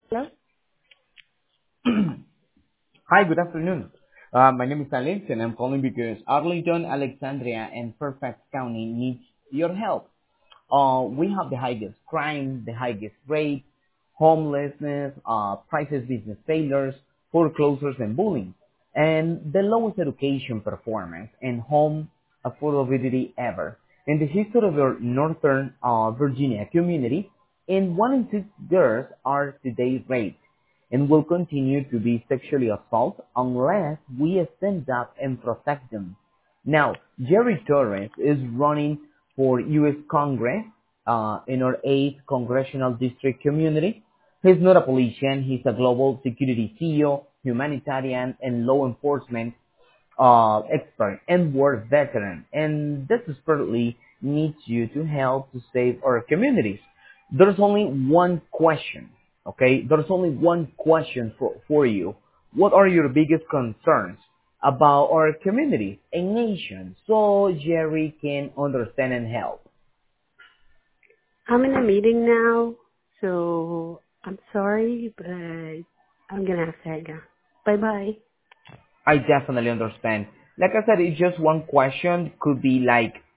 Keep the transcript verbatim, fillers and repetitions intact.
Hello? Hi, good afternoon. Uh, my name is Alex, and I'm calling because Arlington, Alexandria, and Fairfax County needs your help. Uh, we have the highest crime, the highest rate, homelessness, uh, prices business failures, foreclosures, and bullying, and the lowest education performance and home affordability ever. In the history of our Northern uh, Virginia community, and one in six girls are today raped and will continue to be sexually assaulted unless we stand up and protect them. Now, Jerry Torres is running for U S Congress uh, in our eighth congressional district community. He's not a politician. He's a global security C E O, humanitarian, and law enforcement uh, expert and war veteran, and desperately needs you to help to save our communities. There's only one question, okay? There's only one question for, for you. What are your biggest concerns about our community and nation so Jerry can understand and help? I'm in a meeting now, so I'm sorry, but I'm gonna have to go. Bye bye. I definitely understand. Like I said, it's just one question. Could be like